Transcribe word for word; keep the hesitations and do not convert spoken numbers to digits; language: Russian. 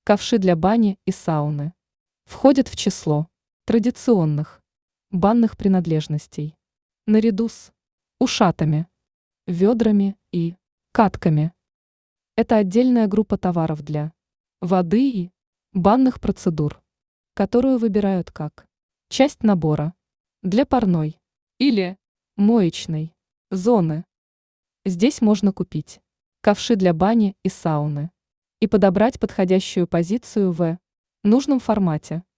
Ковши для бани и сауны входят в число традиционных банных принадлежностей. Наряду с ушатами, ведрами и катками. Это отдельная группа товаров для воды и банных процедур, которую выбирают как часть набора для парной или моечной зоны. Здесь можно купить ковши для бани и сауны и подобрать подходящую позицию в нужном формате.